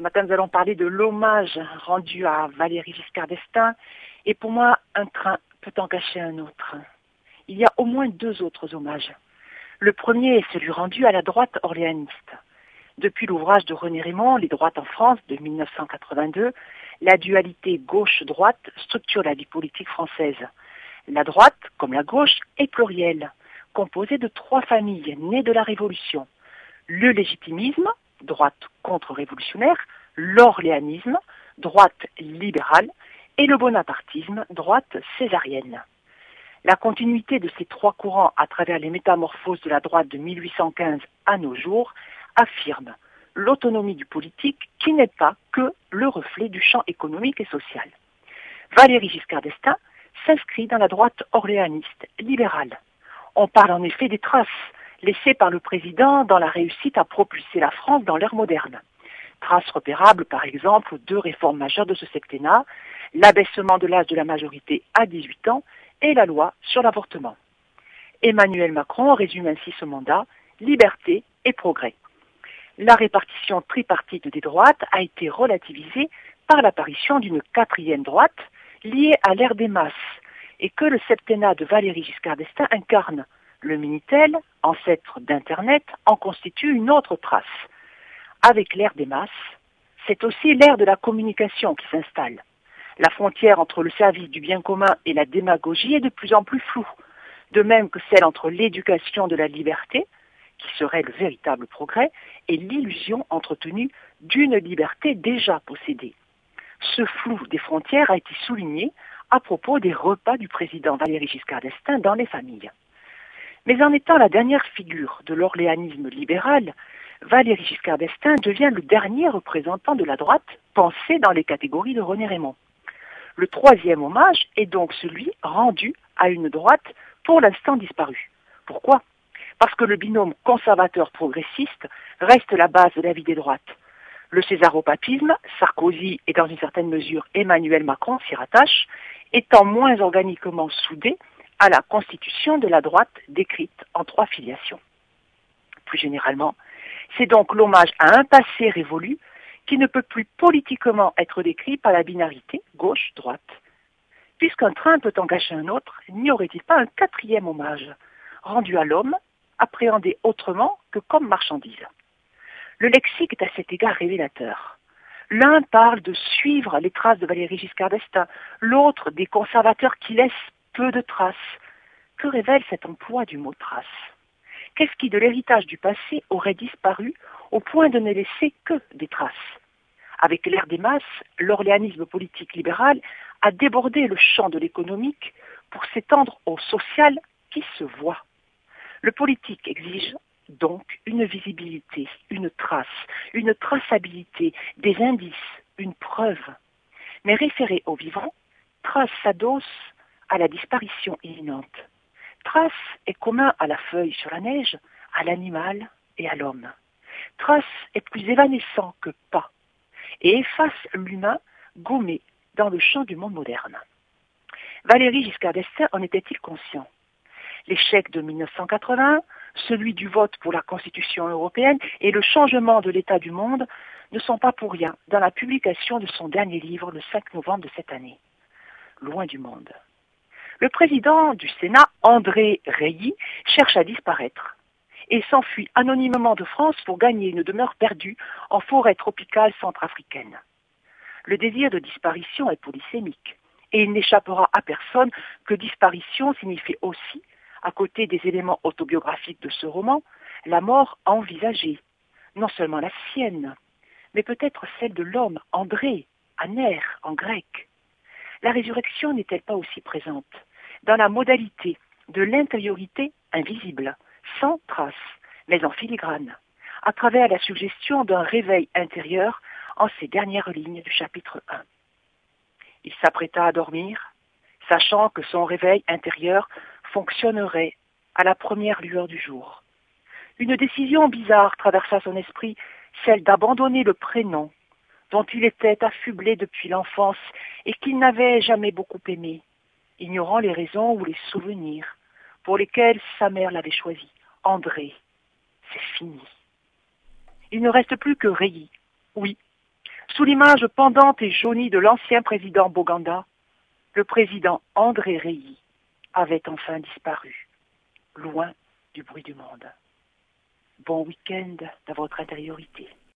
matin, nous allons parler de l'hommage rendu à Valéry Giscard d'Estaing. Et pour moi, un train peut en cacher un autre. Il y a au moins deux autres hommages. Le premier est celui rendu à la droite orléaniste. Depuis l'ouvrage de René Raymond, Les droites en France, de 1982, la dualité gauche-droite structure la vie politique française. La droite, comme la gauche, est plurielle, composée de trois familles nées de la Révolution. Le légitimisme, droite contre-révolutionnaire, l'orléanisme, droite libérale, et le bonapartisme, droite césarienne. La continuité de ces trois courants à travers les métamorphoses de la droite de 1815 à nos jours affirme l'autonomie du politique qui n'est pas que le reflet du champ économique et social. Valéry Giscard d'Estaing s'inscrit dans la droite orléaniste libérale. On parle en effet des traces laissées par le président dans la réussite à propulser la France dans l'ère moderne. Traces repérables par exemple aux deux réformes majeures de ce septennat, l'abaissement de l'âge de la majorité à 18 ans et la loi sur l'avortement. Emmanuel Macron résume ainsi ce mandat, liberté et progrès. La répartition tripartite des droites a été relativisée par l'apparition d'une quatrième droite liée à l'ère des masses et que le septennat de Valéry Giscard d'Estaing incarne. Le Minitel, ancêtre d'Internet, en constitue une autre trace. Avec l'ère des masses, c'est aussi l'ère de la communication qui s'installe. La frontière entre le service du bien commun et la démagogie est de plus en plus floue, de même que celle entre l'éducation de la liberté, qui serait le véritable progrès, et l'illusion entretenue d'une liberté déjà possédée. Ce flou des frontières a été souligné à propos des repas du président Valéry Giscard d'Estaing dans les familles. Mais en étant la dernière figure de l'orléanisme libéral, Valéry Giscard d'Estaing devient le dernier représentant de la droite pensé dans les catégories de René Raymond. Le troisième hommage est donc celui rendu à une droite pour l'instant disparue. Pourquoi ? Parce que le binôme conservateur-progressiste reste la base de la vie des droites. Le césaropapisme, Sarkozy et dans une certaine mesure Emmanuel Macron s'y rattachent, étant moins organiquement soudés à la constitution de la droite décrite en trois filiations. Plus généralement, c'est donc l'hommage à un passé révolu qui ne peut plus politiquement être décrit par la binarité gauche-droite. Puisqu'un train peut en cacher un autre, n'y aurait-il pas un quatrième hommage, rendu à l'homme, appréhendé autrement que comme marchandise ? Le lexique est à cet égard révélateur. L'un parle de suivre les traces de Valéry Giscard d'Estaing, l'autre des conservateurs qui laissent peu de traces. Que révèle cet emploi du mot trace ? Qu'est-ce qui de l'héritage du passé aurait disparu au point de ne laisser que des traces ? Avec l'ère des masses, l'orléanisme politique libéral a débordé le champ de l'économique pour s'étendre au social qui se voit. Le politique exige donc une visibilité, une trace, une traçabilité, des indices, une preuve. Mais référé au vivant, trace s'adosse à la disparition imminente. Trace est commun à la feuille sur la neige, à l'animal et à l'homme. Trace est plus évanescent que pas et efface l'humain gommé dans le champ du monde moderne. Valéry Giscard d'Estaing en était-il conscient ? L'échec de 1980, celui du vote pour la Constitution européenne et le changement de l'état du monde ne sont pas pour rien dans la publication de son dernier livre le 5 novembre de cette année. Loin du monde. Le président du Sénat, André Reilly, cherche à disparaître et s'enfuit anonymement de France pour gagner une demeure perdue en forêt tropicale centrafricaine. Le désir de disparition est polysémique et il n'échappera à personne que disparition signifie aussi, à côté des éléments autobiographiques de ce roman, la mort envisagée, non seulement la sienne, mais peut-être celle de l'homme, André, Aner en grec. La résurrection n'est-elle pas aussi présente dans la modalité de l'intériorité invisible, sans trace, mais en filigrane, à travers la suggestion d'un réveil intérieur en ces dernières lignes du chapitre 1. Il s'apprêta à dormir, sachant que son réveil intérieur fonctionnerait à la première lueur du jour. Une décision bizarre traversa son esprit, celle d'abandonner le prénom dont il était affublé depuis l'enfance et qu'il n'avait jamais beaucoup aimé, ignorant les raisons ou les souvenirs pour lesquels sa mère l'avait choisi. André, c'est fini. Il ne reste plus que Reilly. Oui, Sous l'image pendante et jaunie de l'ancien président Boganda, le président André Reilly avait enfin disparu, loin du bruit du monde. Bon week-end dans votre intériorité.